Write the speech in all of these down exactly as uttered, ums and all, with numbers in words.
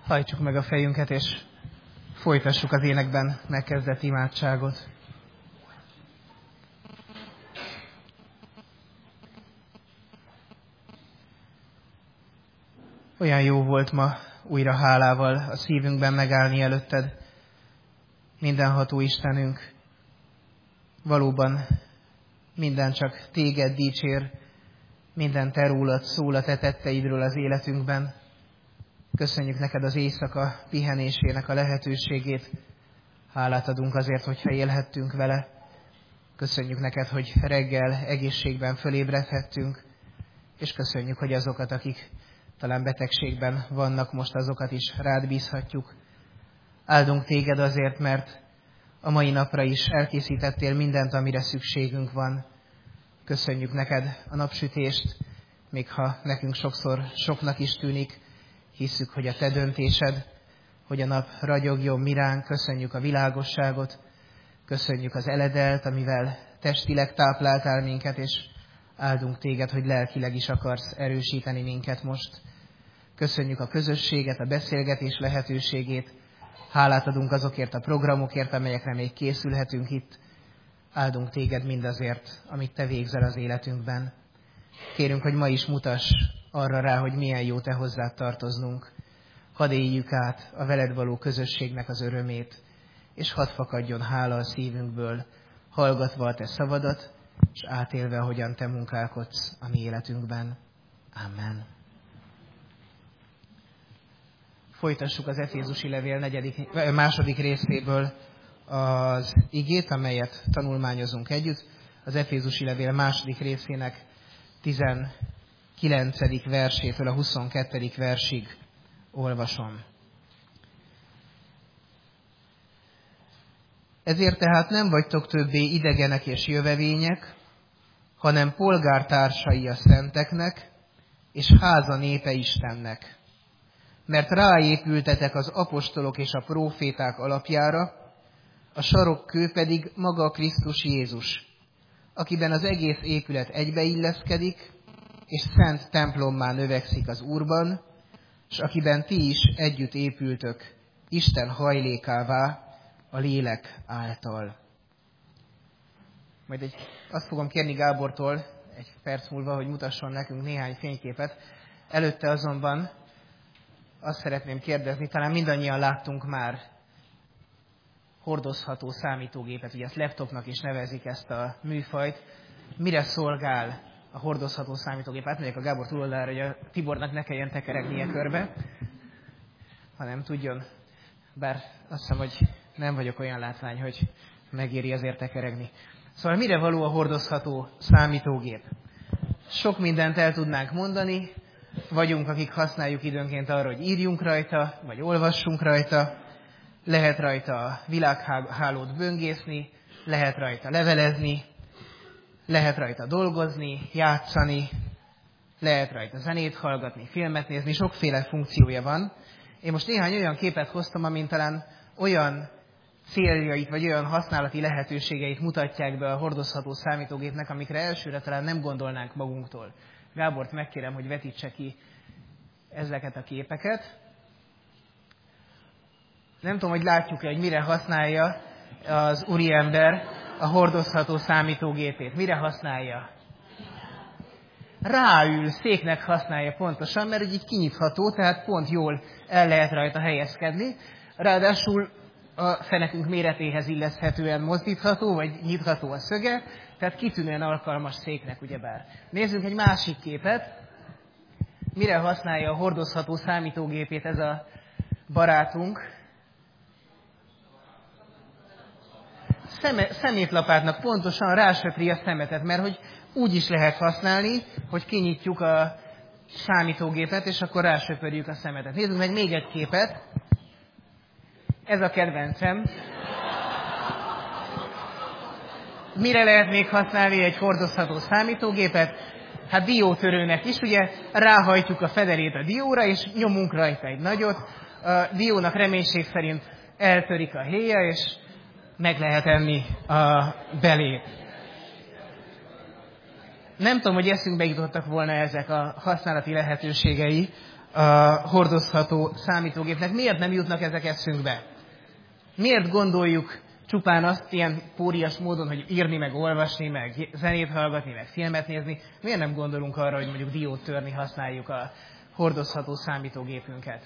Hajtsuk meg a fejünket, és folytassuk az énekben megkezdett imádságot. Olyan jó volt ma újra hálával a szívünkben megállni előtted, mindenható Istenünk. Valóban minden csak téged dicsér, minden te rólad szól a te tetteidről az életünkben. Köszönjük neked az éjszaka pihenésének a lehetőségét. Hálát adunk azért, hogyha élhettünk vele. Köszönjük neked, hogy reggel egészségben fölébredhettünk, és köszönjük, hogy azokat, akik talán betegségben vannak, most azokat is rád bízhatjuk. Áldunk téged azért, mert a mai napra is elkészítettél mindent, amire szükségünk van. Köszönjük neked a napsütést, még ha nekünk sokszor soknak is tűnik, hisszük, hogy a te döntésed, hogy a nap ragyogjon miránk. Köszönjük a világosságot, köszönjük az eledelt, amivel testileg tápláltál minket, és áldunk téged, hogy lelkileg is akarsz erősíteni minket most. Köszönjük a közösséget, a beszélgetés lehetőségét. Hálát adunk azokért a programokért, amelyekre még készülhetünk itt. Áldunk téged mindazért, amit te végzel az életünkben. Kérünk, hogy ma is mutass arra rá, hogy milyen jó te hozzád tartoznunk. Hadd éljük át a veled való közösségnek az örömét, és hadd fakadjon hála a szívünkből, hallgatva a te szavadat, és átélve, hogyan te munkálkodsz a mi életünkben. Amen. Folytassuk az Efézusi levél negyedik, második részéből az igét, amelyet tanulmányozunk együtt. Az Efézusi levél második részének tizenkilencedik versétől a huszonkettedik versig olvasom. Ezért tehát nem vagytok többé idegenek és jövevények, hanem polgártársai a szenteknek, és háza népe Istennek. Mert ráépültetek az apostolok és a próféták alapjára, a sarokkő pedig maga a Krisztus Jézus, akiben az egész épület egybeilleszkedik, és szent templommá növekszik az Úrban, és akiben ti is együtt épültök Isten hajlékává a lélek által. Majd egy, azt fogom kérni Gábortól egy perc múlva, hogy mutasson nekünk néhány fényképet. Előtte azonban azt szeretném kérdezni, talán mindannyian láttunk már hordozható számítógépet, ugye ezt laptopnak is nevezik ezt a műfajt. Mire szolgál a hordozható számítógép? Átmegyek a Gábor túloldalára, hogy a Tibornak ne kelljen tekeregnie körbe, hanem tudjon, bár azt hiszem, hogy nem vagyok olyan látvány, hogy megéri azért tekeregni. Szóval mire való a hordozható számítógép? Sok mindent el tudnánk mondani, vagyunk, akik használjuk időnként arra, hogy írjunk rajta, vagy olvassunk rajta, lehet rajta a világhálót böngészni, lehet rajta levelezni, lehet rajta dolgozni, játszani, lehet rajta zenét hallgatni, filmet nézni, sokféle funkciója van. Én most néhány olyan képet hoztam, amin talán olyan céljait, vagy olyan használati lehetőségeit mutatják be a hordozható számítógépnek, amikre elsőre talán nem gondolnánk magunktól. Gábort megkérem, hogy vetítse ki ezeket a képeket. Nem tudom, hogy látjuk-e, hogy mire használja az úriember a hordozható számítógépét. Mire használja? Ráül, széknek használja pontosan, mert így kinyitható, tehát pont jól el lehet rajta helyezkedni. Ráadásul a fenekünk méretéhez illeszthetően mozdítható, vagy nyitható a szöge, tehát kitűnően alkalmas széknek, ugyebár. Nézzünk egy másik képet. Mire használja a hordozható számítógépét ez a barátunk? Szeme, szemétlapátnak pontosan rásöpri a szemetet, mert hogy úgy is lehet használni, hogy kinyitjuk a számítógépet, és akkor rásöpörjük a szemetet. Nézzük meg még egy képet. Ez a kedvencem. Mire lehet még használni egy hordozható számítógépet? Hát diótörőnek is, ugye ráhajtjuk a federét a dióra, és nyomunk rajta egy nagyot. A diónak reménység szerint eltörik a héja, és meg lehet enni a belét. Nem tudom, hogy eszünkbe jutottak volna ezek a használati lehetőségei a hordozható számítógépnek. Miért nem jutnak ezek eszünkbe? Miért gondoljuk csupán azt ilyen pórias módon, hogy írni, meg olvasni, meg zenét hallgatni, meg filmet nézni? Miért nem gondolunk arra, hogy mondjuk diót törni használjuk a hordozható számítógépünket?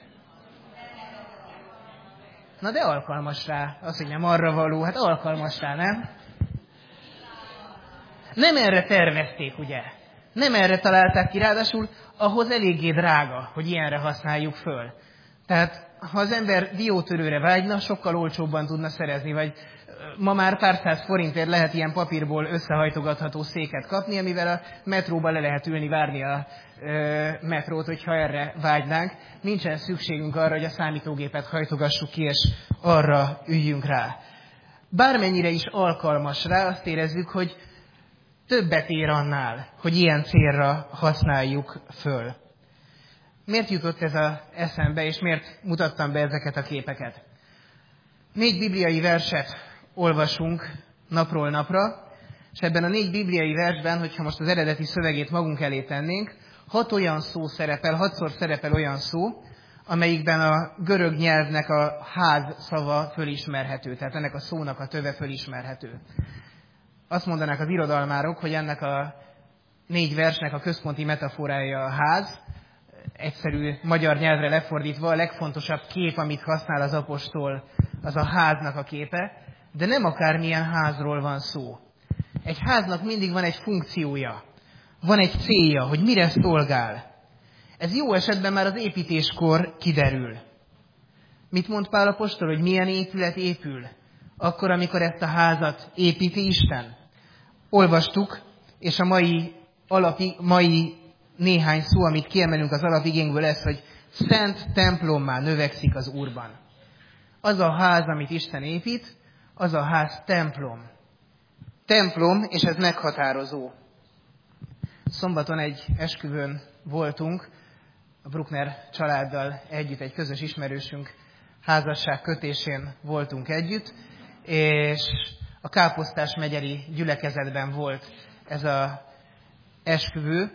Na de alkalmas rá. Az, hogy nem arra való, hát alkalmas rá, nem? Nem erre tervezték, ugye? Nem erre találták ki, ráadásul ahhoz eléggé drága, hogy ilyenre használjuk föl. Tehát ha az ember diótörőre vágyna, sokkal olcsóbban tudna szerezni, vagy ma már pár száz forintért lehet ilyen papírból összehajtogatható széket kapni, amivel a metróba le lehet ülni, várni a ö, metrót, hogyha erre vágynánk. Nincsen szükségünk arra, hogy a számítógépet hajtogassuk ki, és arra üljünk rá. Bármennyire is alkalmas rá, azt érezzük, hogy többet ér annál, hogy ilyen célra használjuk föl. Miért jutott ez az eszembe, és miért mutattam be ezeket a képeket? Négy bibliai verset olvasunk napról napra, és ebben a négy bibliai versben, hogyha most az eredeti szövegét magunk elé tennénk, hat olyan szó szerepel, hatszor szerepel olyan szó, amelyikben a görög nyelvnek a ház szava fölismerhető, tehát ennek a szónak a töve fölismerhető. Azt mondanák az irodalmárok, hogy ennek a négy versnek a központi metaforája a ház, egyszerű magyar nyelvre lefordítva a legfontosabb kép, amit használ az apostol, az a háznak a képe, de nem akármilyen házról van szó. Egy háznak mindig van egy funkciója, van egy célja, hogy mire szolgál. Ez jó esetben már az építéskor kiderül. Mit mond Pál apostol, hogy milyen épület épül? Akkor, amikor ezt a házat építi Isten. Olvastuk, és a mai, alapi, mai néhány szó, amit kiemelünk az alapigénkből, lesz, hogy szent templommá növekszik az Úrban. Az a ház, amit Isten épít, az a ház templom. Templom, és ez meghatározó. Szombaton egy esküvőn voltunk, a Bruckner családdal együtt, egy közös ismerősünk házasság kötésén voltunk együtt, és a Káposztás megyeri gyülekezetben volt ez az esküvő.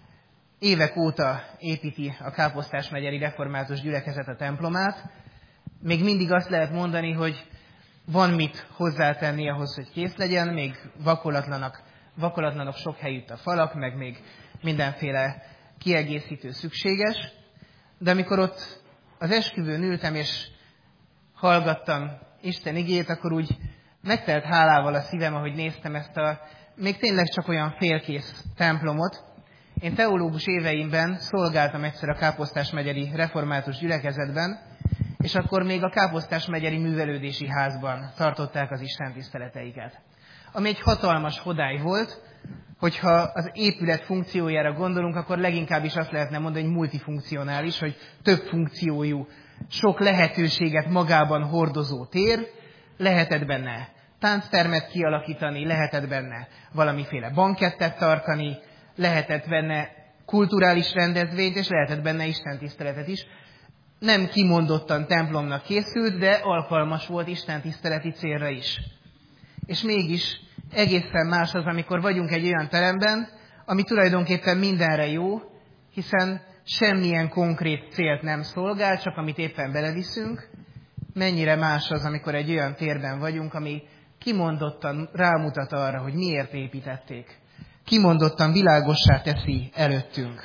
Évek óta építi a Káposztás megyeri református gyülekezet a templomát. Még mindig azt lehet mondani, hogy van mit hozzátenni ahhoz, hogy kész legyen, még vakolatlanak, vakolatlanok sok helyütt a falak, meg még mindenféle kiegészítő szükséges. De amikor ott az esküvőn ültem, és hallgattam Isten igét, akkor úgy megtelt hálával a szívem, ahogy néztem ezt a még tényleg csak olyan félkész templomot. Én teológus éveimben szolgáltam egyszer a Káposztás megyeri református gyülekezetben, és akkor még a Káposztás megyeri művelődési házban tartották az istentiszteleteiket. Ami egy hatalmas hodály volt, hogyha az épület funkciójára gondolunk, akkor leginkább is azt lehetne mondani, hogy multifunkcionális, hogy több funkciójú, sok lehetőséget magában hordozó tér, lehetett benne tánctermet kialakítani, lehetett benne valamiféle bankettet tartani, lehetett benne kulturális rendezvényt, és lehetett benne istentiszteletet is. Nem kimondottan templomnak készült, de alkalmas volt istentiszteleti célra is. És mégis egészen más az, amikor vagyunk egy olyan teremben, ami tulajdonképpen mindenre jó, hiszen semmilyen konkrét célt nem szolgál, csak amit éppen beleviszünk. Mennyire más az, amikor egy olyan térben vagyunk, ami kimondottan rámutat arra, hogy miért építették. Kimondottan világossá teszi előttünk.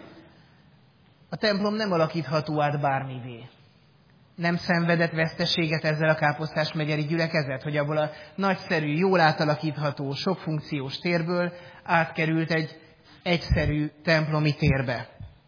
A templom nem alakítható át bármivé. Nem szenvedett veszteséget ezzel a Káposztás megyeri gyülekezet, hogy abból a nagyszerű, jól átalakítható, sokfunkciós térből átkerült egy egyszerű templomi térbe.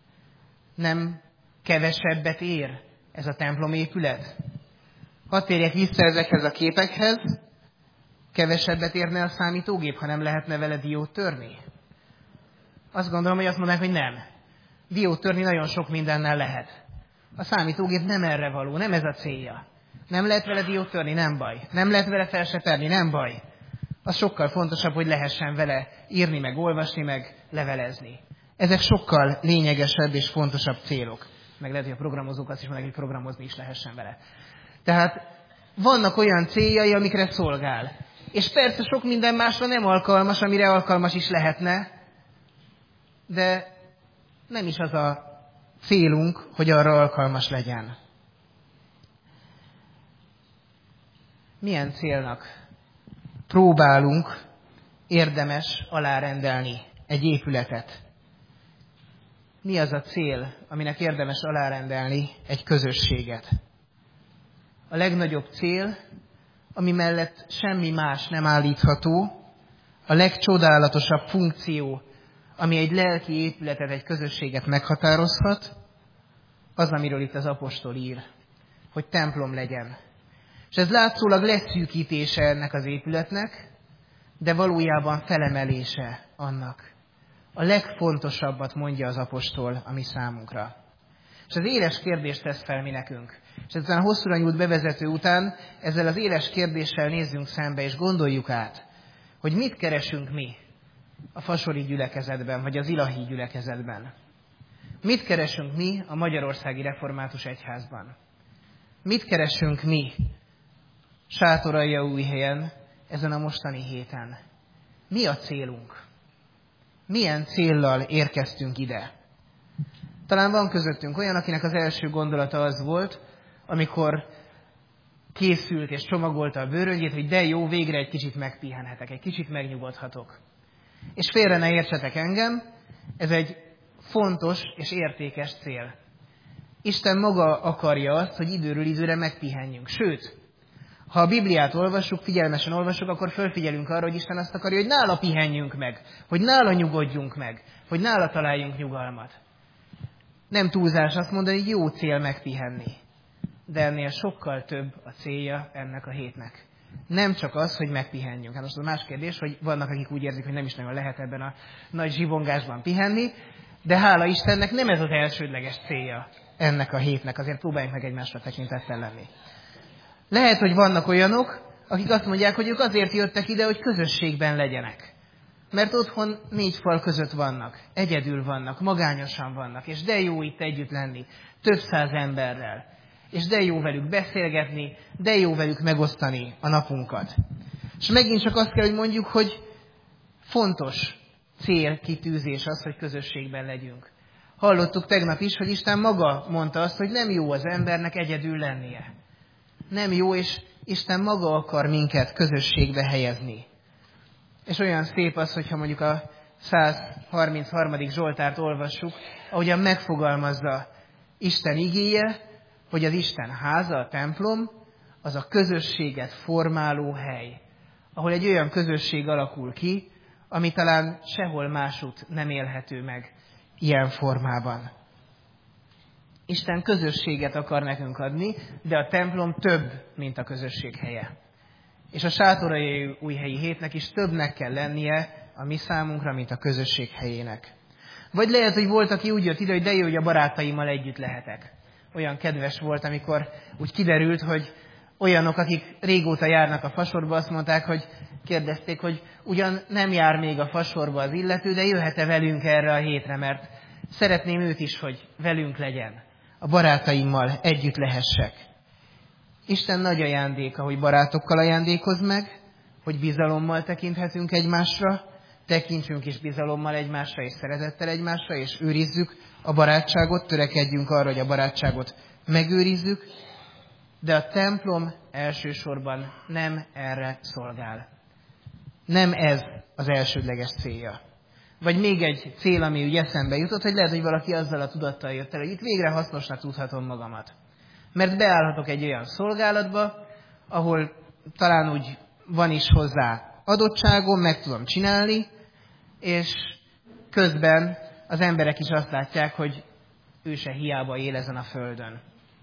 Nem kevesebbet ér ez a templomépület? Hadd térjek vissza ezekhez a képekhez. Kevesebbet érne a számítógép, ha nem lehetne vele diót törni? Azt gondolom, hogy azt mondanák, hogy nem. Diót törni nagyon sok mindennel lehet. A számítógép nem erre való, nem ez a célja. Nem lehet vele diót törni, nem baj. Nem lehet vele felseperni, nem baj. Az sokkal fontosabb, hogy lehessen vele írni, meg olvasni, meg levelezni. Ezek sokkal lényegesebb és fontosabb célok. Meg lehet, hogy a programozók azt is mondják, hogy programozni is lehessen vele. Tehát vannak olyan céljai, amikre szolgál. És persze sok minden másra nem alkalmas, amire alkalmas is lehetne, de nem is az a Célunk, hogy arra alkalmas legyen. Milyen célnak próbálunk érdemes alárendelni egy épületet? Mi az a cél, aminek érdemes alárendelni egy közösséget? A legnagyobb cél, ami mellett semmi más nem állítható, a legcsodálatosabb funkció, ami egy lelki épületet, egy közösséget meghatározhat, az, amiről itt az apostol ír, hogy templom legyen. És ez látszólag leszűkítése ennek az épületnek, de valójában felemelése annak. A legfontosabbat mondja az apostol a mi számunkra. És az éles kérdést tesz fel mi nekünk. És ezután a hosszúra nyúlt bevezető után ezzel az éles kérdéssel nézzünk szembe, és gondoljuk át, hogy mit keresünk mi a fasori gyülekezetben, vagy az ilahi gyülekezetben. Mit keresünk mi a Magyarországi Református Egyházban? Mit keresünk mi Sátoraljaújhelyen ezen a mostani héten? Mi a célunk? Milyen céllal érkeztünk ide? Talán van közöttünk olyan, akinek az első gondolata az volt, amikor készült és csomagolta a bőröngyét, hogy de jó, végre egy kicsit megpihenhetek, egy kicsit megnyugodhatok. És félre ne értsetek engem, ez egy fontos és értékes cél. Isten maga akarja azt, hogy időről időre megpihenjünk. Sőt, ha a Bibliát olvassuk, figyelmesen olvassuk, akkor fölfigyelünk arra, hogy Isten azt akarja, hogy nála pihenjünk meg, hogy nála nyugodjunk meg, hogy nála találjunk nyugalmat. Nem túlzás azt mondani, hogy jó cél megpihenni. De ennél sokkal több a célja ennek a hétnek. Nem csak az, hogy megpihenjünk. Hát most az más kérdés, hogy vannak, akik úgy érzik, hogy nem is nagyon lehet ebben a nagy zsibongásban pihenni, de hála Istennek nem ez az elsődleges célja ennek a hétnek. Azért próbáljunk meg egymásra tekintettel lenni. Lehet, hogy vannak olyanok, akik azt mondják, hogy ők azért jöttek ide, hogy közösségben legyenek. Mert otthon négy fal között vannak, egyedül vannak, magányosan vannak, és de jó itt együtt lenni, több száz emberrel. És de jó velük beszélgetni, de jó velük megosztani a napunkat. És megint csak azt kell, hogy mondjuk, hogy fontos célkitűzés az, hogy közösségben legyünk. Hallottuk tegnap is, hogy Isten maga mondta azt, hogy nem jó az embernek egyedül lennie. Nem jó, és Isten maga akar minket közösségbe helyezni. És olyan szép az, hogyha mondjuk a száz harmincharmadik Zsoltárt olvassuk, ahogyan megfogalmazza Isten igéje, hogy az Isten háza, a templom, az a közösséget formáló hely, ahol egy olyan közösség alakul ki, ami talán sehol másút nem élhető meg ilyen formában. Isten közösséget akar nekünk adni, de a templom több, mint a közösség helye. És a Sátoraljaújhelyi hétnek is többnek kell lennie a mi számunkra, mint a közösség helyének. Vagy lehet, hogy volt, aki úgy jött ide, hogy de jó, hogy a barátaimmal együtt lehetek. Olyan kedves volt, amikor úgy kiderült, hogy olyanok, akik régóta járnak a fasorba, azt mondták, hogy kérdezték, hogy ugyan nem jár még a fasorba az illető, de jöhet-e velünk erre a hétre, mert szeretném őt is, hogy velünk legyen. A barátaimmal együtt lehessek. Isten nagy ajándéka, hogy barátokkal ajándékoz meg, hogy bizalommal tekinthetünk egymásra, tekintsünk is bizalommal egymásra, és szeretettel egymásra, és őrizzük a barátságot, törekedjünk arra, hogy a barátságot megőrizzük, de a templom elsősorban nem erre szolgál. Nem ez az elsődleges célja. Vagy még egy cél, ami úgy eszembe jutott, hogy lehet, hogy valaki azzal a tudattal jött el, hogy itt végre hasznosnak tudhatom magamat. Mert beállhatok egy olyan szolgálatba, ahol talán úgy van is hozzá adottságom, meg tudom csinálni, és közben az emberek is azt látják, hogy ő se hiába él ezen a földön.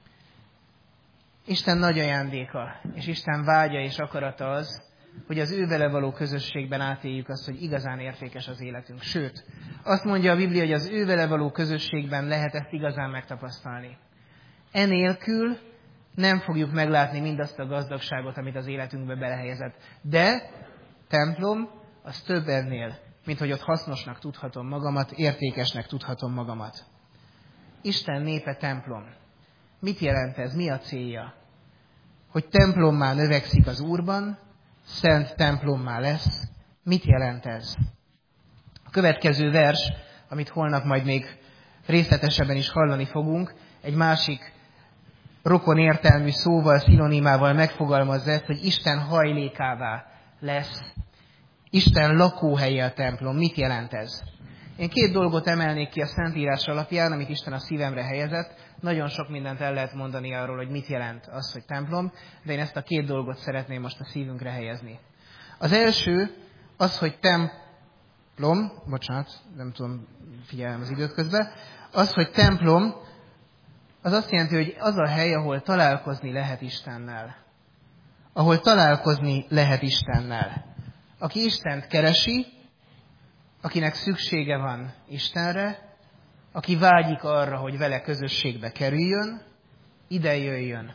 Isten nagy ajándéka, és Isten vágya és akarata az, hogy az ő vele való közösségben átéljük azt, hogy igazán értékes az életünk. Sőt, azt mondja a Biblia, hogy az ő vele való közösségben lehet ezt igazán megtapasztalni. Enélkül nem fogjuk meglátni mindazt a gazdagságot, amit az életünkbe belehelyezett. De templom az több ennél, mint hogy ott hasznosnak tudhatom magamat, értékesnek tudhatom magamat. Isten népe templom. Mit jelent ez? Mi a célja? Hogy templommá növekszik az Úrban, szent templommá lesz. Mit jelent ez? A következő vers, amit holnap majd még részletesebben is hallani fogunk, egy másik rokon értelmű szóval, szinonimával megfogalmazza ezt, hogy Isten hajlékává lesz. Isten lakóhelye a templom. Mit jelent ez? Én két dolgot emelnék ki a Szentírás alapján, amit Isten a szívemre helyezett. Nagyon sok mindent el lehet mondani arról, hogy mit jelent az, hogy templom, de én ezt a két dolgot szeretném most a szívünkre helyezni. Az első az, hogy templom, bocsánat, nem tudom, figyelem az időt közben, az, hogy templom, az azt jelenti, hogy az a hely, ahol találkozni lehet Istennel. Ahol találkozni lehet Istennel. Aki Istent keresi, akinek szüksége van Istenre, aki vágyik arra, hogy vele közösségbe kerüljön, ide jöjjön.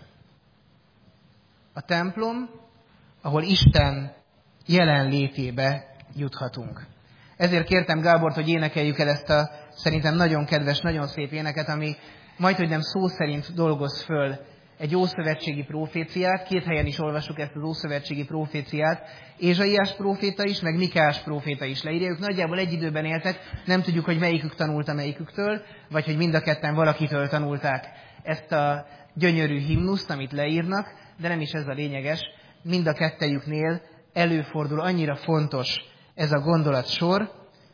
A templom, ahol Isten jelenlétébe juthatunk. Ezért kértem Gábort, hogy énekeljük el ezt a szerintem nagyon kedves, nagyon szép éneket, ami majdhogy nem szó szerint dolgoz föl egy ószövetségi proféciát. Két helyen is olvassuk ezt az ószövetségi proféciát. Ézsaiás próféta is, meg Mikás próféta is leírja. Ők nagyjából egy időben éltek, nem tudjuk, hogy melyikük tanulta melyiküktől, vagy hogy mind a ketten valakitől tanulták ezt a gyönyörű himnuszt, amit leírnak, de nem is ez a lényeges. Mind a kettejüknél előfordul, annyira fontos ez a gondolatsor.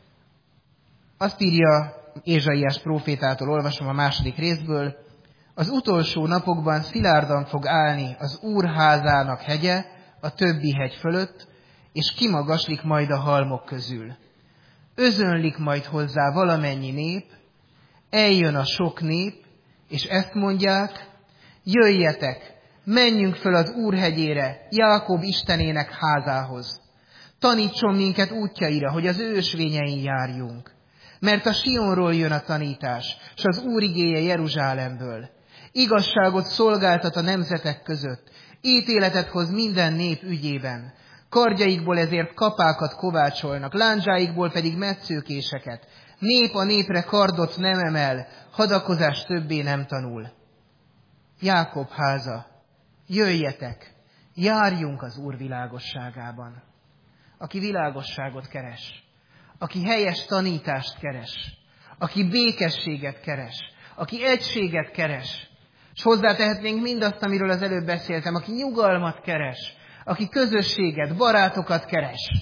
Azt írja Ézsaiás prófétától, olvasom a második részből: az utolsó napokban szilárdan fog állni az Úr házának hegye a többi hegy fölött, és kimagaslik majd a halmok közül. Özönlik majd hozzá valamennyi nép, eljön a sok nép, és ezt mondják: jöjjetek, menjünk föl az Úr hegyére, Jákob Istenének házához. Tanítson minket útjaira, hogy az ő ösvényein járjunk. Mert a Sionról jön a tanítás, s az Úr igéje Jeruzsálemből. Igazságot szolgáltat a nemzetek között, ítéletet hoz minden nép ügyében. Kardjaikból ezért kapákat kovácsolnak, lándzsáikból pedig metszőkéseket. Nép a népre kardot nem emel, hadakozás többé nem tanul. Jákob háza, jöjjetek, járjunk az Úr világosságában. Aki világosságot keres, aki helyes tanítást keres, aki békességet keres, aki egységet keres, és hozzátehetnénk mindazt, amiről az előbb beszéltem, aki nyugalmat keres, aki közösséget, barátokat keres,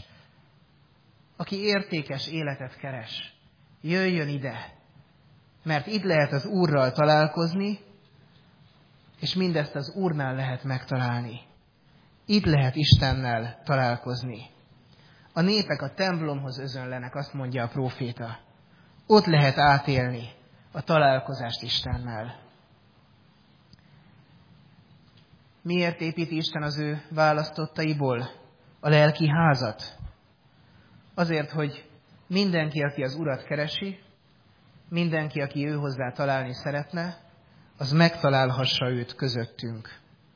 aki értékes életet keres, jöjjön ide, mert itt lehet az Úrral találkozni, és mindezt az Úrnál lehet megtalálni. Itt lehet Istennel találkozni. A népek a templomhoz özönlenek, azt mondja a próféta. Ott lehet átélni a találkozást Istennel. Miért építi Isten az ő választottaiból a lelki házat? Azért, hogy mindenki, aki az Urat keresi, mindenki, aki ő hozzá találni szeretne, az megtalálhassa őt közöttünk.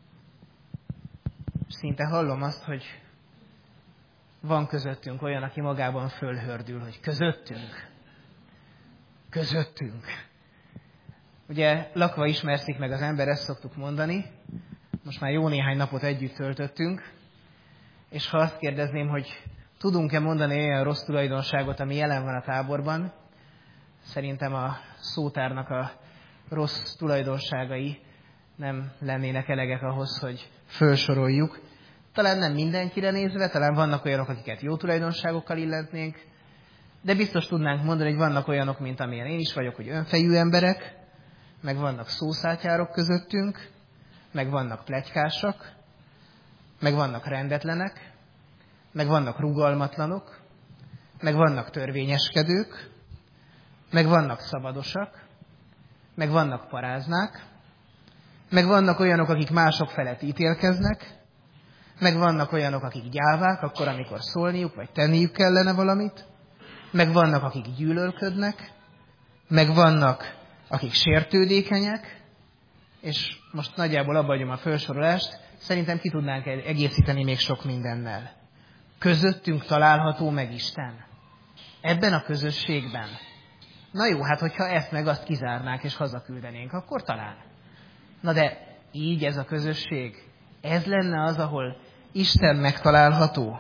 Szinte hallom azt, hogy van közöttünk olyan, aki magában fölhördül, hogy közöttünk. Közöttünk. Ugye lakva ismerszik meg az ember, ezt szoktuk mondani. Most már jó néhány napot együtt töltöttünk, és ha azt kérdezném, hogy tudunk-e mondani olyan rossz tulajdonságot, ami jelen van a táborban, szerintem a szótárnak a rossz tulajdonságai nem lennének elegek ahhoz, hogy felsoroljuk. Talán nem mindenkire nézve, talán vannak olyanok, akiket jó tulajdonságokkal illetnénk, de biztos tudnánk mondani, hogy vannak olyanok, mint amilyen én is vagyok, hogy önfejű emberek, meg vannak szószátyárok közöttünk, meg vannak pletykásak, meg vannak rendetlenek, meg vannak rugalmatlanok, meg vannak törvényeskedők, meg vannak szabadosak, meg vannak paráznák, meg vannak olyanok, akik mások felett ítélkeznek, meg vannak olyanok, akik gyávák, akkor, amikor szólniuk, vagy tenniük kellene valamit, meg vannak, akik gyűlölködnek, meg vannak, akik sértődékenyek, és most nagyjából abba hagyom a felsorolást, szerintem ki tudnánk egészíteni még sok mindennel. Közöttünk található meg Isten. Ebben a közösségben. Na jó, hát hogyha ezt meg azt kizárnánk és hazaküldenénk, akkor talán. Na de így ez a közösség, ez lenne az, ahol Isten megtalálható?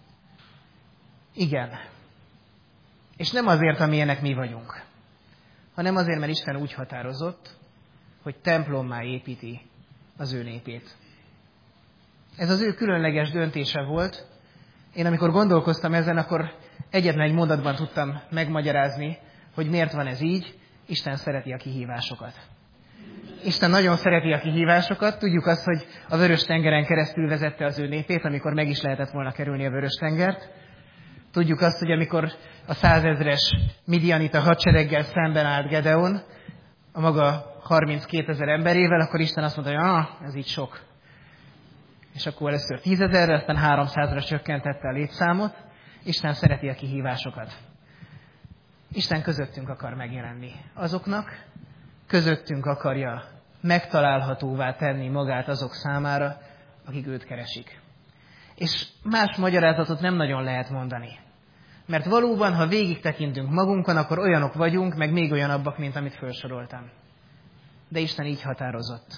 Igen. És nem azért, amilyenek mi vagyunk, hanem azért, mert Isten úgy határozott, hogy templommá építi az ő népét. Ez az ő különleges döntése volt. Én amikor gondolkoztam ezen, akkor egyetlen egy mondatban tudtam megmagyarázni, hogy miért van ez így. Isten szereti a kihívásokat. Isten nagyon szereti a kihívásokat. Tudjuk azt, hogy a Vörös-tengeren keresztül vezette az ő népét, amikor meg is lehetett volna kerülni a Vörös-tengert. Tudjuk azt, hogy amikor a százezres midianita hadsereggel szemben állt Gedeon, a maga harminckétezer emberével, akkor Isten azt mondta, hogy ah, ez így sok. És akkor először tízezerre, aztán háromszázra csökkentette a létszámot. Isten szereti a kihívásokat. Isten közöttünk akar megjelenni. Azoknak közöttünk akarja megtalálhatóvá tenni magát azok számára, akik őt keresik. És más magyarázatot nem nagyon lehet mondani. Mert valóban, ha végig tekintünk magunkon, akkor olyanok vagyunk, meg még olyanabbak, mint amit felsoroltam. De Isten így határozott.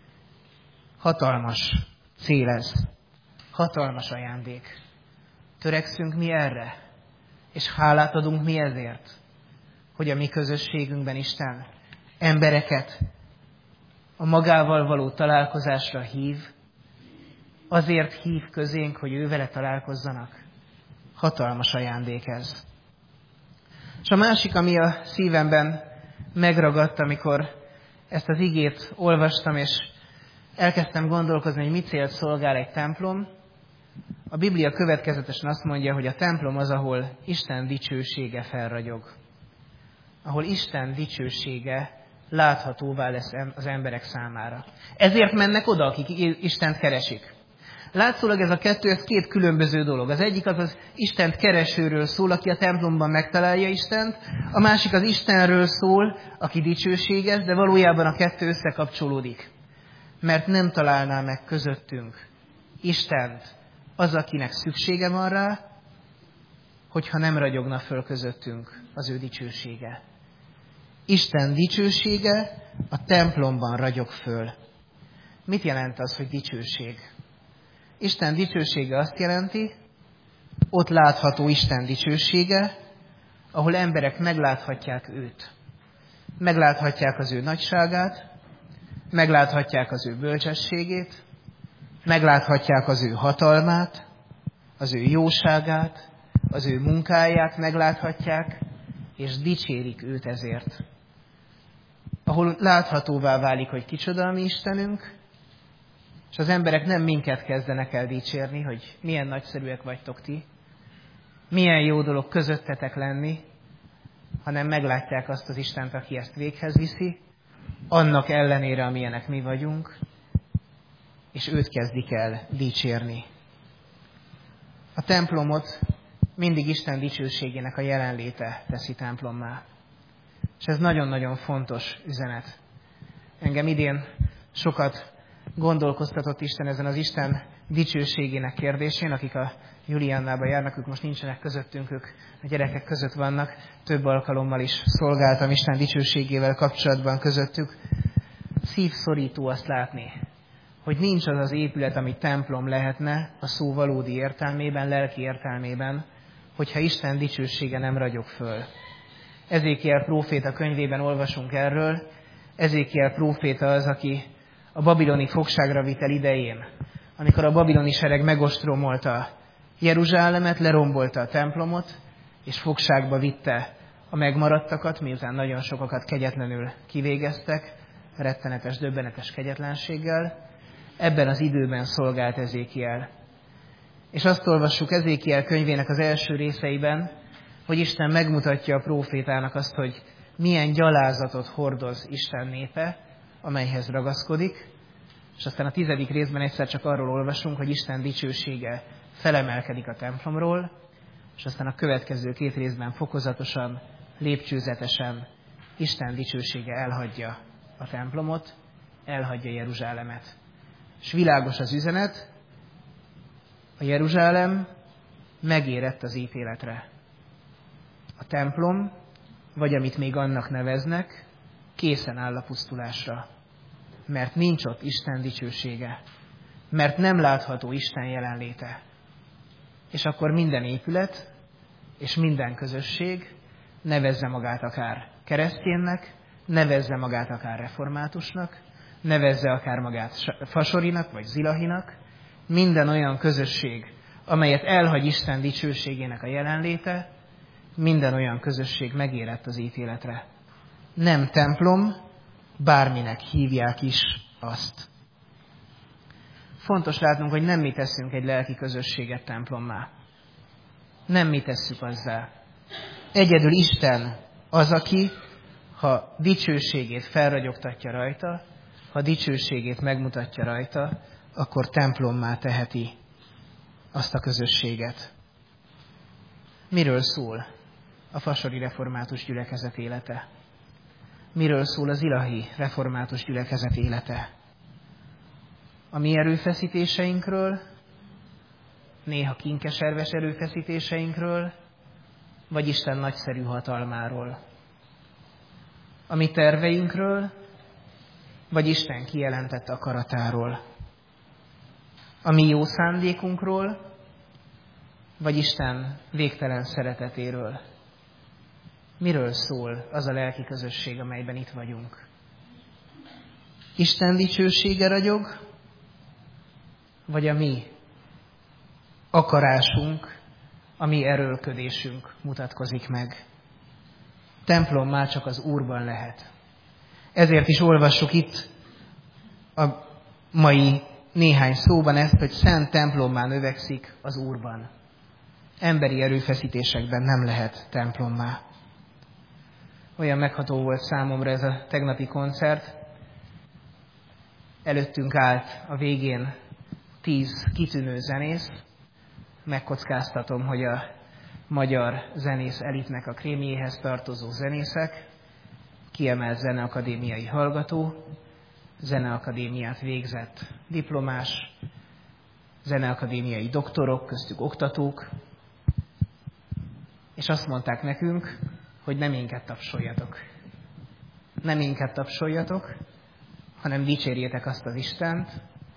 Hatalmas cél ez. Hatalmas ajándék. Törekszünk mi erre, és hálát adunk mi ezért, hogy a mi közösségünkben Isten embereket a magával való találkozásra hív, azért hív közénk, hogy ő vele találkozzanak. Hatalmas ajándék ez. És a másik, ami a szívemben megragadt, amikor ezt az igét olvastam, és elkezdtem gondolkozni, hogy mit célt szolgál egy templom. A Biblia következetesen azt mondja, hogy a templom az, ahol Isten dicsősége felragyog. Ahol Isten dicsősége láthatóvá lesz az emberek számára. Ezért mennek oda, akik Istent keresik. Látszólag ez a kettő, ez két különböző dolog. Az egyik az az Istent keresőről szól, aki a templomban megtalálja Istent. A másik az Istenről szól, aki dicsőséges, de valójában a kettő összekapcsolódik. Mert nem találná meg közöttünk Istent az, akinek szüksége van rá, hogyha nem ragyogna föl közöttünk az ő dicsősége. Isten dicsősége a templomban ragyog föl. Mit jelent az, hogy dicsőség? Isten dicsősége azt jelenti, ott látható Isten dicsősége, ahol emberek megláthatják őt. Megláthatják az ő nagyságát, megláthatják az ő bölcsességét, megláthatják az ő hatalmát, az ő jóságát, az ő munkáját megláthatják, és dicsérik őt ezért. Ahol láthatóvá válik, hogy kicsoda a mi Istenünk, és az emberek nem minket kezdenek el dicsérni, hogy milyen nagyszerűek vagytok ti, milyen jó dolog közöttetek lenni, hanem meglátják azt az Istent, aki ezt véghez viszi, annak ellenére, amilyenek mi vagyunk, és őt kezdik el dicsérni. A templomot mindig Isten dicsőségének a jelenléte teszi templommá. És ez nagyon-nagyon fontos üzenet. Engem idén sokat gondolkoztatott Isten ezen az Isten dicsőségének kérdésén, akik a Juliánnába járnak, ők most nincsenek közöttünk, ők a gyerekek között vannak. Több alkalommal is szolgáltam Isten dicsőségével kapcsolatban közöttük. Szívszorító azt látni, hogy nincs az az épület, ami templom lehetne a szó valódi értelmében, lelki értelmében, hogyha Isten dicsősége nem ragyog föl. Ezékiel próféta könyvében olvasunk erről. Ezékiel próféta az, aki a babiloni fogságra vitel idején, amikor a babiloni sereg megostromolta Jeruzsálemet, lerombolta a templomot, és fogságba vitte a megmaradtakat, miután nagyon sokakat kegyetlenül kivégeztek, rettenetes, döbbenetes kegyetlenséggel. Ebben az időben szolgált Ezékiel. És azt olvassuk Ezékiel könyvének az első részeiben, hogy Isten megmutatja a prófétának azt, hogy milyen gyalázatot hordoz Isten népe, amelyhez ragaszkodik, és aztán a tizedik részben egyszer csak arról olvasunk, hogy Isten dicsősége felemelkedik a templomról, és aztán a következő két részben fokozatosan, lépcsőzetesen Isten dicsősége elhagyja a templomot, elhagyja Jeruzsálemet. És világos az üzenet, a Jeruzsálem megérett az ítéletre. A templom, vagy amit még annak neveznek, készen áll a pusztulásra. Mert nincs ott Isten dicsősége. Mert nem látható Isten jelenléte. És akkor minden épület, és minden közösség, nevezze magát akár kereszténynek, nevezze magát akár reformátusnak, nevezze akár magát Fasorinak vagy Zilahinak, minden olyan közösség, amelyet elhagy Isten dicsőségének a jelenléte, minden olyan közösség megérett az ítéletre. Nem templom, bárminek hívják is azt. Fontos látnunk, hogy nem mi teszünk egy lelki közösséget templommá. Nem mi tesszük azzá. Egyedül Isten az, aki, ha dicsőségét felragyogtatja rajta, ha dicsőségét megmutatja rajta, akkor templommá teheti azt a közösséget. Miről szól a fasori református gyülekezet élete? Miről szól az zilahi református gyülekezet élete? A mi erőfeszítéseinkről, néha kinkeserves erőfeszítéseinkről, vagy Isten nagyszerű hatalmáról? A mi terveinkről, vagy Isten kijelentett akaratáról? A mi jó szándékunkról, vagy Isten végtelen szeretetéről? Miről szól az a lelki közösség, amelyben itt vagyunk? Isten dicsősége ragyog, vagy a mi akarásunk, a mi erőlködésünk mutatkozik meg? Templom már csak az Úrban lehet. Ezért is olvassuk itt a mai néhány szóban ezt, hogy szent templommá növekszik az Úrban. Emberi erőfeszítésekben nem lehet templommá. Olyan megható volt számomra ez a tegnapi koncert. Előttünk állt a végén tíz kitűnő zenész. Megkockáztatom, hogy a magyar zenész elitnek a krémjéhez tartozó zenészek, kiemelt zeneakadémiai hallgató, zeneakadémiát végzett diplomás, zeneakadémiai doktorok, köztük oktatók, és azt mondták nekünk, hogy nem minket tapsoljatok. Nem minket tapsoljatok, hanem dicsérjétek azt az Istent,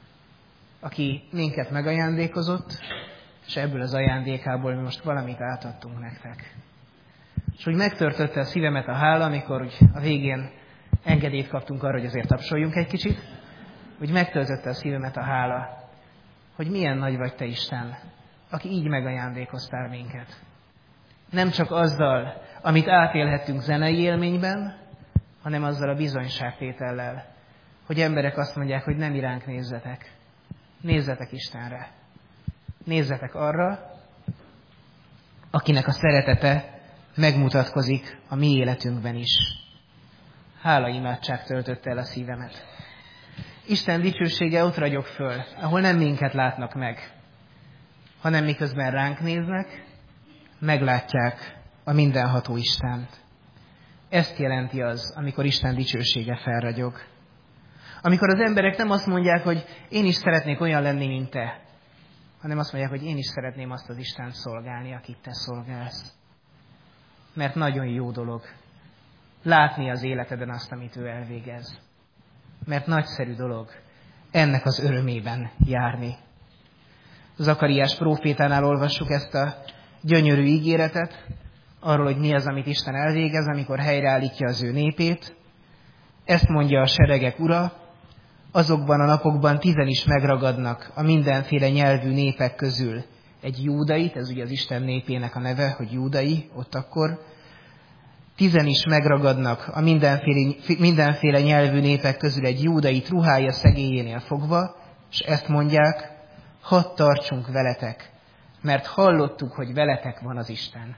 aki minket megajándékozott, és ebből az ajándékából mi most valamit átadtunk nektek. És úgy megtörtötte a szívemet a hála, amikor úgy a végén engedélyt kaptunk arra, hogy azért tapsoljunk egy kicsit, úgy megtöltötte a szívemet a hála, hogy milyen nagy vagy te Isten, aki így megajándékoztál minket. Nem csak azzal, amit átélhettünk zenei élményben, hanem azzal a bizonyságtétellel, hogy emberek azt mondják, hogy nem iránk nézzetek. Nézzetek Istenre. Nézzetek arra, akinek a szeretete megmutatkozik a mi életünkben is. Hála imádság töltötte el a szívemet. Isten dicsősége ott ragyog föl, ahol nem minket látnak meg, hanem miközben ránk néznek, meglátják a mindenható Istent. Ezt jelenti az, amikor Isten dicsősége felragyog. Amikor az emberek nem azt mondják, hogy én is szeretnék olyan lenni, mint te, hanem azt mondják, hogy én is szeretném azt az Istent szolgálni, akit te szolgálsz. Mert nagyon jó dolog látni az életeden azt, amit ő elvégez. Mert nagyszerű dolog ennek az örömében járni. Zakariás prófétánál olvassuk ezt a gyönyörű ígéretet, arról, hogy mi az, amit Isten elvégez, amikor helyreállítja az ő népét. Ezt mondja a seregek ura, azokban a napokban tizen is megragadnak a mindenféle nyelvű népek közül egy júdait, ez ugye az Isten népének a neve, hogy júdai, ott akkor. Tizen is megragadnak a mindenféle, mindenféle nyelvű népek közül egy júdait ruhája szegélyénél fogva, és ezt mondják, hadd tartsunk veletek, mert hallottuk, hogy veletek van az Isten.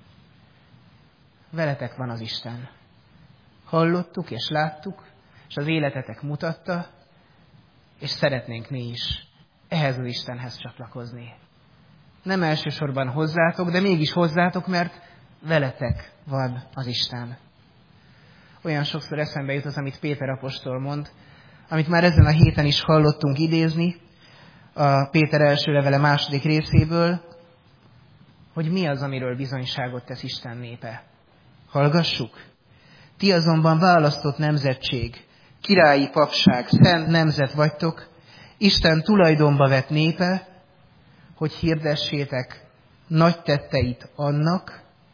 Veletek van az Isten. Hallottuk és láttuk, és az életetek mutatta, és szeretnénk mi is ehhez az Istenhez csatlakozni. Nem elsősorban hozzátok, de mégis hozzátok, mert veletek van az Isten. Olyan sokszor eszembe jut az, amit Péter apostol mond, amit már ezen a héten is hallottunk idézni, a Péter első levele második részéből, hogy mi az, amiről bizonyságot tesz Isten népe. Hallgassuk! Ti azonban választott nemzetség, királyi papság, szent nemzet vagytok, Isten tulajdonba vett népe, hogy hirdessétek nagy tetteit annak,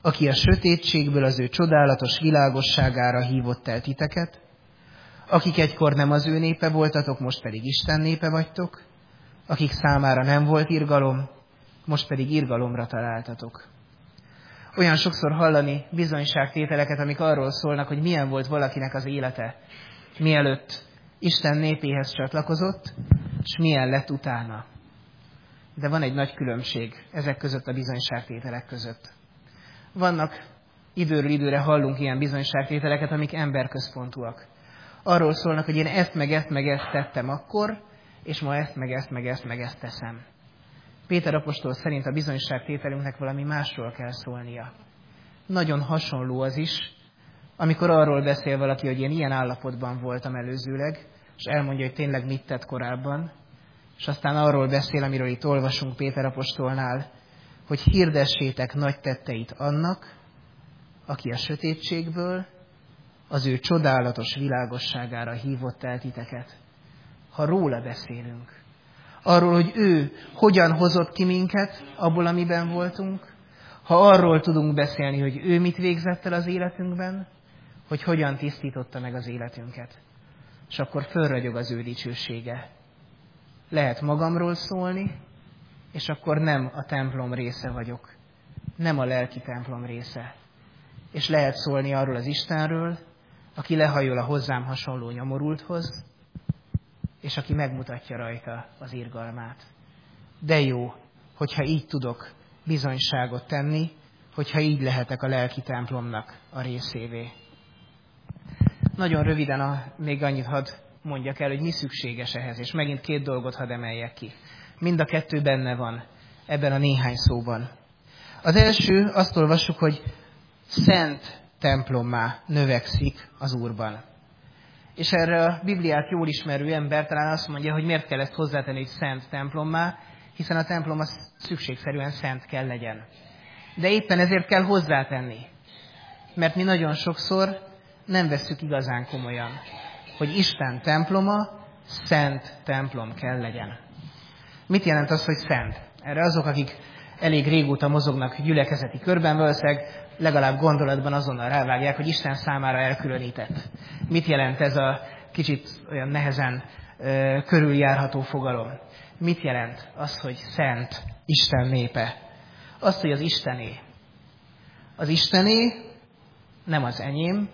aki a sötétségből az ő csodálatos világosságára hívott el titeket, akik egykor nem az ő népe voltatok, most pedig Isten népe vagytok, akik számára nem volt irgalom, most pedig irgalomra találtatok. Olyan sokszor hallani bizonyságtételeket, amik arról szólnak, hogy milyen volt valakinek az élete, mielőtt Isten népéhez csatlakozott, és milyen lett utána. De van egy nagy különbség ezek között a bizonyságtételek között. Vannak, időről időre hallunk ilyen bizonyságtételeket, amik emberközpontúak. Arról szólnak, hogy én ezt meg ezt meg ezt tettem akkor, és ma ezt meg ezt meg ezt meg ezt teszem. Péter apostol szerint a bizonyságtételünknek valami másról kell szólnia. Nagyon hasonló az is, amikor arról beszél valaki, hogy én ilyen állapotban voltam előzőleg, és elmondja, hogy tényleg mit tett korábban, és aztán arról beszél, amiről itt olvasunk Péter apostolnál, hogy hirdessétek nagy tetteit annak, aki a sötétségből az ő csodálatos világosságára hívott el titeket. Ha róla beszélünk, arról, hogy ő hogyan hozott ki minket abból, amiben voltunk, ha arról tudunk beszélni, hogy ő mit végzett el az életünkben, hogy hogyan tisztította meg az életünket, és akkor fölragyog az ő dicsősége. Lehet magamról szólni, és akkor nem a templom része vagyok, nem a lelki templom része. És lehet szólni arról az Istenről, aki lehajol a hozzám hasonló nyomorulthoz, és aki megmutatja rajta az irgalmát. De jó, hogyha így tudok bizonyságot tenni, hogyha így lehetek a lelki templomnak a részévé. Nagyon röviden a, még annyit hadd mondjak el, hogy mi szükséges ehhez, és megint két dolgot hadd emeljek ki. Mind a kettő benne van ebben a néhány szóban. Az első, azt olvassuk, hogy szent templommá növekszik az Úrban. És erre a Bibliát jól ismerő ember talán azt mondja, hogy miért kell ezt hozzátenni, hogy szent templommá, hiszen a templom az szükségszerűen szent kell legyen. De éppen ezért kell hozzátenni, mert mi nagyon sokszor nem vesszük igazán komolyan, hogy Isten temploma szent templom kell legyen. Mit jelent az, hogy szent? Erre azok, akik elég régóta mozognak gyülekezeti körben, valószínűleg legalább gondolatban azonnal rávágják, hogy Isten számára elkülönített. Mit jelent ez a kicsit olyan nehezen ö, körüljárható fogalom? Mit jelent az, hogy szent Isten népe? Azt, hogy az Istené. Az Istené nem az enyém,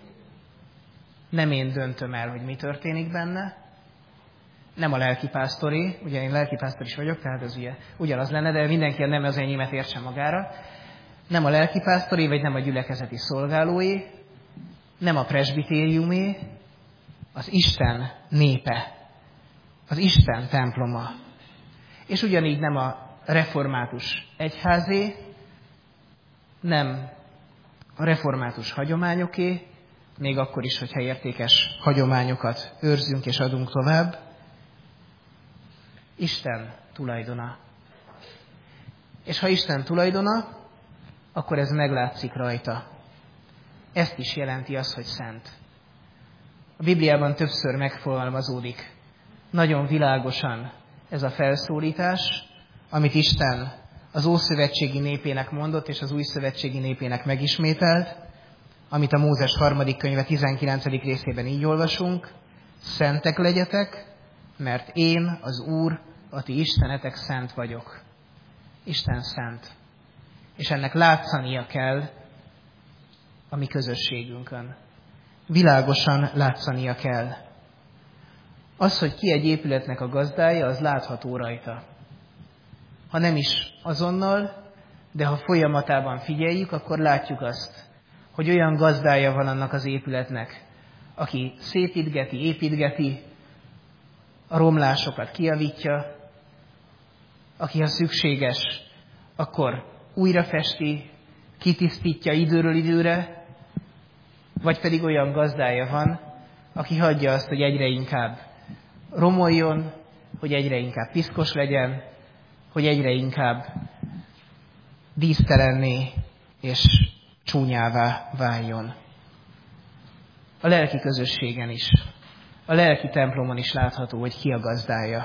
nem én döntöm el, hogy mi történik benne, nem a lelkipásztori, ugye én lelkipásztor is vagyok, tehát ez ugye ugyanaz lenne, de mindenki nem az enyémet értse magára. Nem a lelkipásztori, vagy nem a gyülekezeti szolgálói, nem a presbitériumé, az Isten népe, az Isten temploma. És ugyanígy nem a református egyházé, nem a református hagyományoké, még akkor is, hogyha értékes hagyományokat őrzünk és adunk tovább. Isten tulajdona. És ha Isten tulajdona, akkor ez meglátszik rajta. Ezt is jelenti az, hogy szent. A Bibliában többször megfogalmazódik nagyon világosan ez a felszólítás, amit Isten az ószövetségi népének mondott, és az újszövetségi népének megismételt, amit a Mózes harmadik könyve tizenkilencedik részében így olvasunk. Szentek legyetek, mert én, az Úr, a ti istenetek szent vagyok. Isten szent. És ennek látszania kell a mi közösségünkön. Világosan látszania kell. Az, hogy ki egy épületnek a gazdája, az látható rajta. Ha nem is azonnal, de ha folyamatában figyeljük, akkor látjuk azt, hogy olyan gazdája van annak az épületnek, aki szépítgeti, építgeti, a romlásokat kijavítja, aki, ha szükséges, akkor újrafesti, kitisztítja időről időre, vagy pedig olyan gazdája van, aki hagyja azt, hogy egyre inkább romoljon, hogy egyre inkább piszkos legyen, hogy egyre inkább dísztelenné és csúnyává váljon. A lelki közösségen is, a lelki templomon is látható, hogy ki a gazdája.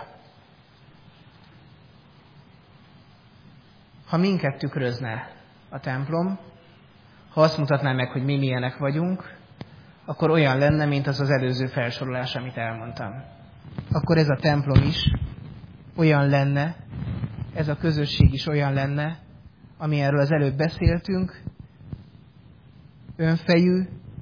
Ha minket tükrözne a templom, Ha azt mutatná meg, hogy mi milyenek vagyunk, akkor olyan lenne, mint az az előző felsorolás, amit elmondtam. Akkor ez a templom is olyan lenne, ez a közösség is olyan lenne, ami erről az előbb beszéltünk, önfejű,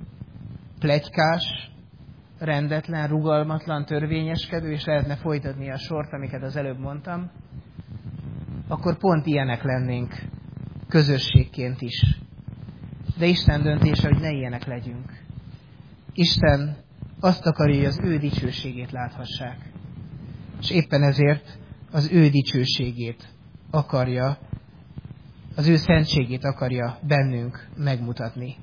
pletykás, rendetlen, rugalmatlan, törvényeskedő, és lehetne folytatni a sort, amiket az előbb mondtam, akkor pont ilyenek lennénk közösségként is. De Isten döntése, hogy ne ilyenek legyünk. Isten azt akarja, hogy az ő dicsőségét láthassák. És éppen ezért az ő dicsőségét akarja, az ő szentségét akarja bennünk megmutatni.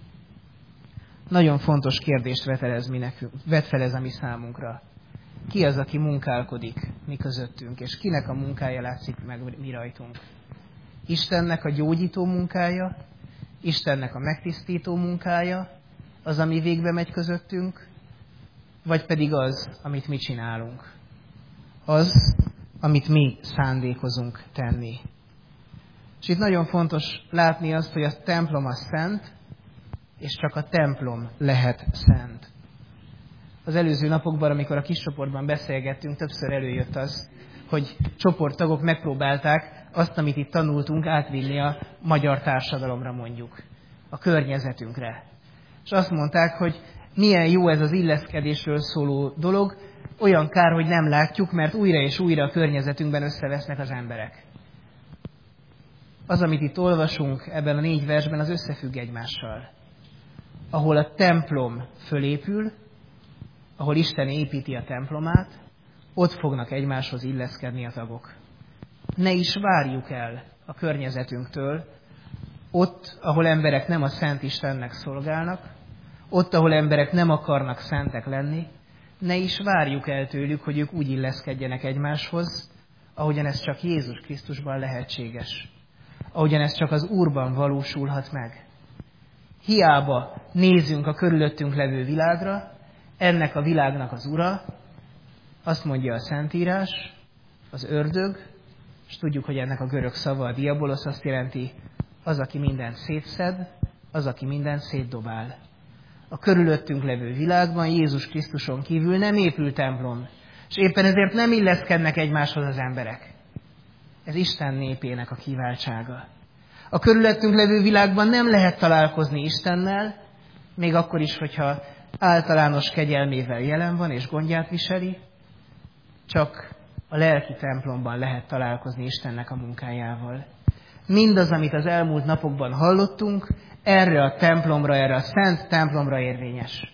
Nagyon fontos kérdést vet fel ez, mi nekünk, vet fel ez a mi számunkra. Ki az, aki munkálkodik mi közöttünk, és kinek a munkája látszik meg mi rajtunk? Istennek a gyógyító munkája, Istennek a megtisztító munkája, az, ami végbe megy közöttünk, vagy pedig az, amit mi csinálunk. Az, amit mi szándékozunk tenni. És itt nagyon fontos látni azt, hogy a templom az szent, és csak a templom lehet szent. Az előző napokban, amikor a kis csoportban beszélgettünk, többször előjött az, hogy csoporttagok megpróbálták azt, amit itt tanultunk, átvinni a magyar társadalomra mondjuk, a környezetünkre. És azt mondták, hogy milyen jó ez az illeszkedésről szóló dolog, olyan kár, hogy nem látjuk, mert újra és újra a környezetünkben összevesznek az emberek. Az, amit itt olvasunk ebben a négy versben, az összefügg egymással. Ahol a templom fölépül, ahol Isten építi a templomát, ott fognak egymáshoz illeszkedni a tagok. Ne is várjuk el a környezetünktől, ott, ahol emberek nem a Szent Istennek szolgálnak, ott, ahol emberek nem akarnak szentek lenni, ne is várjuk el tőlük, hogy ők úgy illeszkedjenek egymáshoz, ahogyan ez csak Jézus Krisztusban lehetséges. Ahogyan ez csak az Úrban valósulhat meg. Hiába nézzünk a körülöttünk levő világra, ennek a világnak az ura, azt mondja a Szentírás, az ördög, és tudjuk, hogy ennek a görög szava a diabolosz azt jelenti, az, aki mindent szétszed, az, aki mindent szétdobál. A körülöttünk levő világban Jézus Krisztuson kívül nem épül templom, és éppen ezért nem illeszkednek egymáshoz az emberek. Ez Isten népének a kiváltsága. A körülöttünk levő világban nem lehet találkozni Istennel, még akkor is, hogyha általános kegyelmével jelen van és gondját viseli, csak a lelki templomban lehet találkozni Istennek a munkájával. Mindaz, amit az elmúlt napokban hallottunk, erre a templomra, erre a szent templomra érvényes.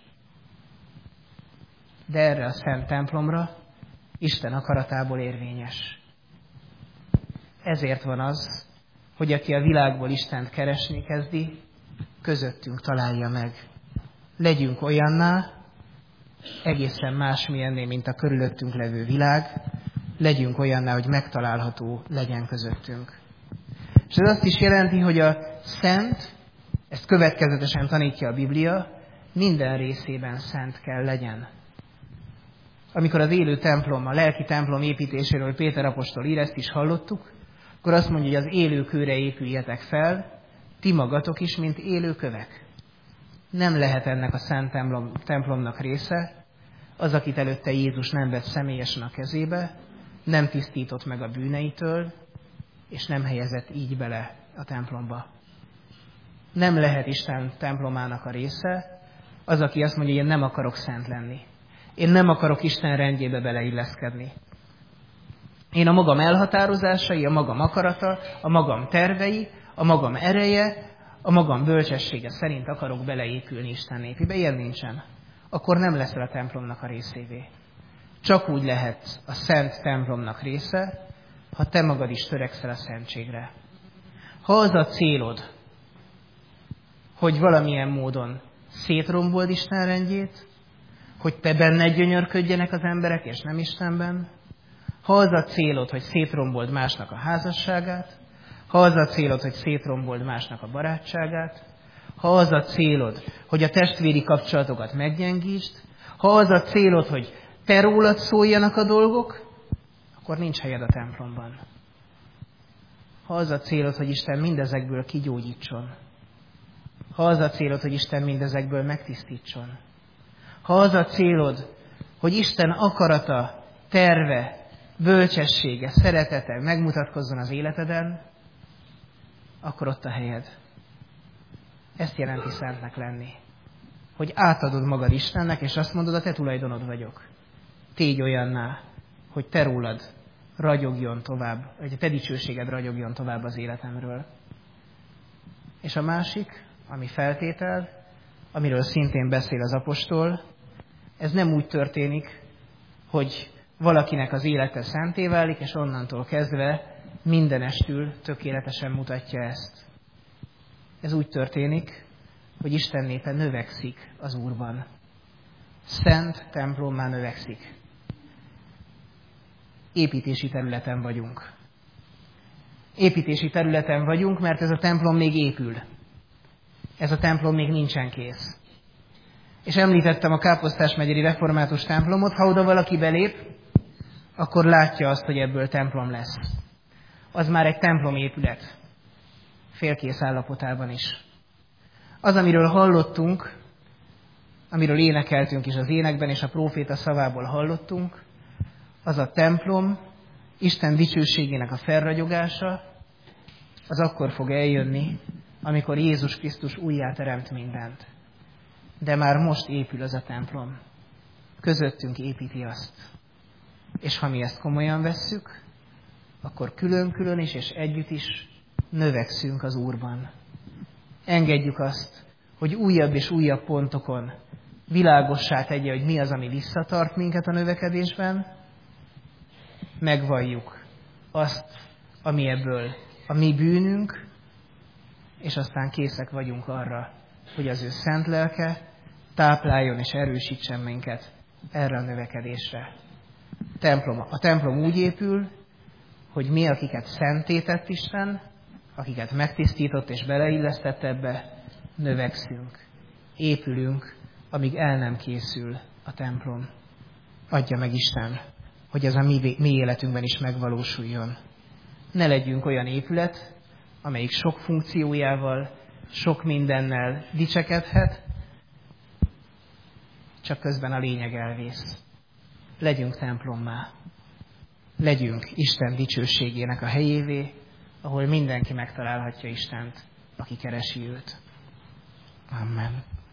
De erre a szent templomra Isten akaratából érvényes. Ezért van az, hogy aki a világból Istent keresni kezdi, közöttünk találja meg. Legyünk olyanná, egészen másmilyenné, mint a körülöttünk levő világ, legyünk olyanná, hogy megtalálható legyen közöttünk. És ez azt is jelenti, hogy a szent, ezt következetesen tanítja a Biblia, minden részében szent kell legyen. Amikor az élő templom, a lelki templom építéséről Péter apostol ír, ezt is hallottuk, akkor azt mondja, hogy az élő kőre épüljetek fel, ti magatok is, mint élő kövek. Nem lehet ennek a szent templom, templomnak része, az, akit előtte Jézus nem vett személyesen a kezébe, nem tisztított meg a bűneitől, és nem helyezett így bele a templomba. Nem lehet Isten templomának a része, az, aki azt mondja, hogy én nem akarok szent lenni. Én nem akarok Isten rendjébe beleilleszkedni. Én a magam elhatározásai, a magam akarata, a magam tervei, a magam ereje, a magam bölcsessége szerint akarok beleépülni Isten népébe. Ilyen nincsen. Akkor nem leszel a templomnak a részévé. Csak úgy lehetsz a szent templomnak része, ha te magad is törekszel a szentségre. Ha az a célod, hogy valamilyen módon szétrombold Isten rendjét, hogy te benned gyönyörködjenek az emberek, és nem Istenben, ha az a célod, hogy szétrombold másnak a házasságát, ha az a célod, hogy szétrombold másnak a barátságát, ha az a célod, hogy a testvéri kapcsolatokat meggyengítsd, ha az a célod, hogy te rólad szóljanak a dolgok, akkor nincs helyed a templomban. Ha az a célod, hogy Isten mindezekből kigyógyítson, Ha az a célod, hogy Isten mindezekből megtisztítson, ha az a célod, hogy Isten akarata, terve, bölcsessége, szeretete megmutatkozzon az életeden, akkor ott a helyed. Ezt jelenti szentnek lenni. Hogy átadod magad Istennek, és azt mondod, a te tulajdonod vagyok. Tégy olyanná, hogy te rólad ragyogjon tovább, vagy a te dicsőséged ragyogjon tovább az életemről. És a másik, ami feltétel, amiről szintén beszél az apostol, ez nem úgy történik, hogy valakinek az élete szenté válik, és onnantól kezdve mindenestül tökéletesen mutatja ezt. Ez úgy történik, hogy Isten népe növekszik az Úrban. Szent templommá növekszik. Építési területen vagyunk. Építési területen vagyunk, mert ez a templom még épül. Ez a templom még nincsen kész. És említettem a Káposztás megyeri református templomot, ha oda valaki belép, akkor látja azt, hogy ebből templom lesz. Az már egy templomépület, félkész állapotában is. Az, amiről hallottunk, amiről énekeltünk is az énekben, és a próféta szavából hallottunk, az a templom, Isten dicsőségének a felragyogása, az akkor fog eljönni, amikor Jézus Krisztus újjáteremt mindent. De már most épül az a templom. Közöttünk építi azt. És ha mi ezt komolyan vesszük, akkor külön-külön is és együtt is növekszünk az Úrban. Engedjük azt, hogy újabb és újabb pontokon világossá tegye, hogy mi az, ami visszatart minket a növekedésben. Megvalljuk azt, ami ebből a mi bűnünk, és aztán készek vagyunk arra, hogy az ő szent lelke tápláljon és erősítsen minket erre a növekedésre. Templom, a templom úgy épül, hogy mi, akiket szenté tett Isten, akiket megtisztított és beleillesztett ebbe, növekszünk, épülünk, amíg el nem készül a templom. Adja meg Isten, hogy ez a mi, mi életünkben is megvalósuljon. Ne legyünk olyan épület, amelyik sok funkciójával, sok mindennel dicsekedhet, csak közben a lényeg elvész. Legyünk templommá. Legyünk Isten dicsőségének a helyévé, ahol mindenki megtalálhatja Istent, aki keresi őt. Amen.